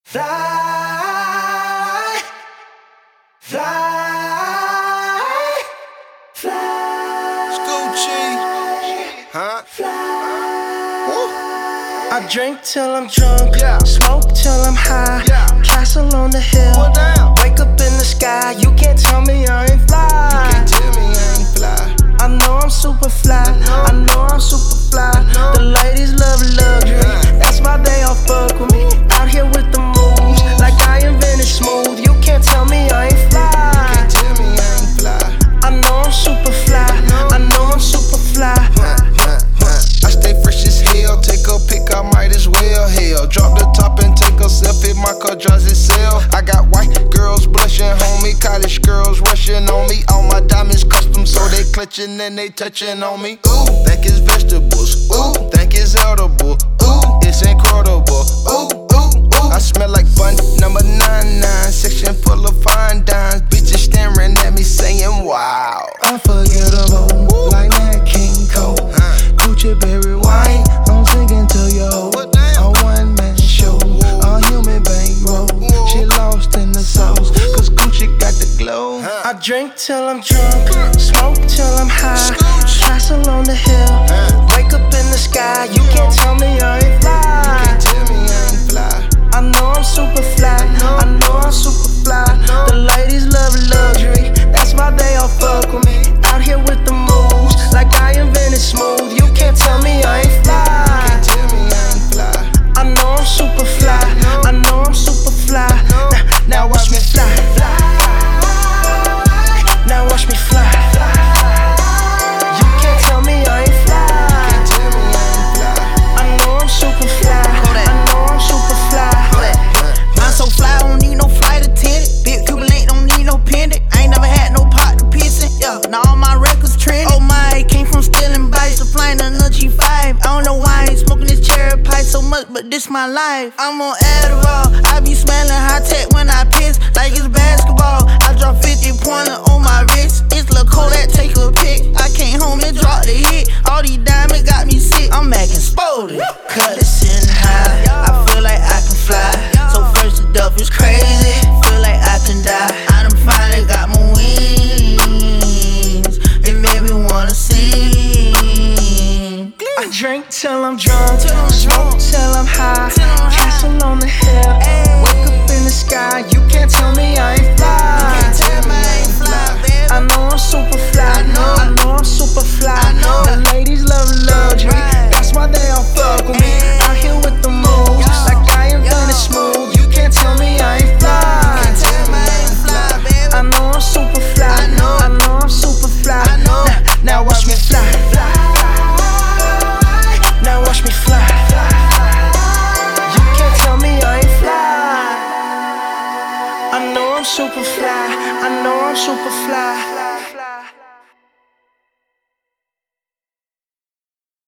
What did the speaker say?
Fly, fly, fly. Scoochie, huh? Woo. I drink till I'm drunk, smoke till I'm high. Castle on the hill, wake up in the sky. You can't tell me I ain't fly. You can't tell me I ain't fly. I know I'm super fly. I know I'm super fly. The ladies love luxury. That's why they all fuck with me. Out here with the moves, like I invented smooth. You can't tell me I ain't fly. You can't tell me I ain't fly. I know I'm super fly. I know I'm super fly. I stay fresh as hell. Take a pic, I might as well. Hell, drop the top and take a selfie. My car drives itself. I got white girls blushing, homie. College girls rushing on me. All my diamonds custom, so they clutching and they touching on me. Ooh, think it's vegetables. Ooh, think it's edible. Ooh, it's incredible. Ooh, ooh, ooh. I smell like bun number 99. Section full of fine dimes. Bitches staring at me saying, wow. Unforgettable, like that King Cole. Gucci berry wine, I'm singing to yo. A one-man show, a human bankroll. She lost in the sauce, cause Gucci got the glow. I drink till I'm drunk, smoke till I'm high. Castle on the hill, wake up in the sky. You can't tell me I ain't fly. You can't tell me I ain't fly. I know I'm super fly. I know I'm super fly. The ladies love luxury. That's why they all fuck with me. Out here with the moves, like I invented smooth. You can't tell me I ain't fly. You can't tell me I ain't fly. I know I'm super fly. I know I'm super fly. Now watch me fly. Now watch me fly. You can't tell me I ain't fly. You can't tell me I ain't fly. I know I'm super fly. I know I'm super fly. I'm so fly, I don't need no flight attendant. Big Cuban ain't don't need no pendant. I ain't never had no pot to piss in. Yeah, now all my records trending. Oh my, came from stealing bikes to flying another G5. I don't know why I ain't smoking this cherry pie so much, but this my life. I'm on Adderall. I be smelling high tech when I piss, like it's basketball. I drop 50 pointer on my wrist. It's Lil' Kodak, take a pic. I came home and dropped the hit. All these diamonds got me sick. I'm acting spotted. Cut it sitting high. I feel like I can fly. So first the duff is crazy. Feel like I can die. I done finally got my wings. It made me wanna sing. I drink till I'm drunk, smoke till I'm high. Castle on the hill, wake up in the sky. You can't tell me I ain't fly. I know I'm super fly. I know I'm super fly. The ladies love luxury. That's why they all fuck with me. Out here with the moves, like I invented smooth. You can't tell me I ain't fly. I know I'm super fly. I know I'm super fly. Now watch me fly. Now watch me fly. You can't tell me I ain't fly. I know I'm super fly. I know I'm super fly.